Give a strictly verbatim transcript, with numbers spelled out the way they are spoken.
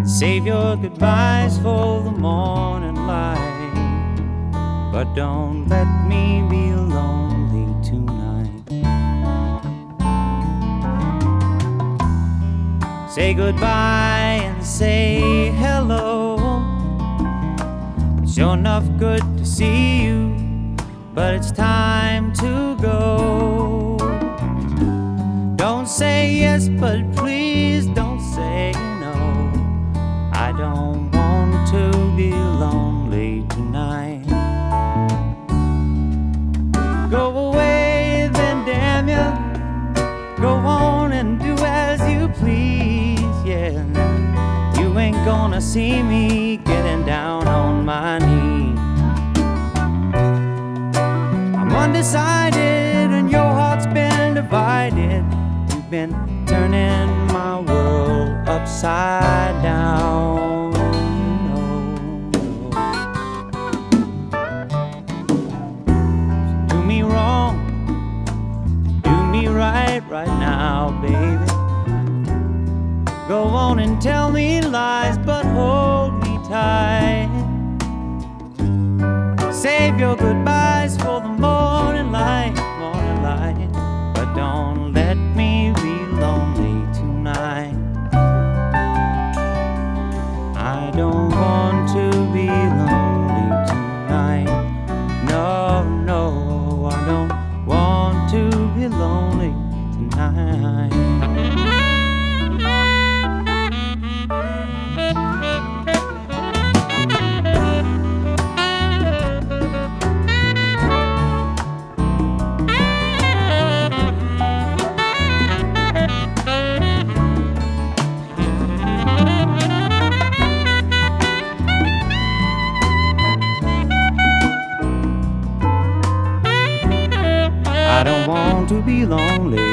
Save your goodbyes for the morning light, but don't let me be lonely tonight. Say goodbye and say hello. It's sure enough good to see you, but it's time to go. Don't say yes, but please don't say no. I don't want to be lonely tonight. Go away then, damn ya. Go on and do as you please, yeah. You ain't gonna see me getting down on my knees. I'm undecided and your heart's been divided. You've been turning my world upside down. No, no. Do me wrong, do me right right now, baby. Go on and tell me lies, but hold me tight. Save your goodbyes for the morning light, morning light, but don't let me be lonely tonight. I don't want to be lonely tonight. No, no, I don't want to be lonely tonight. I don't want to be lonely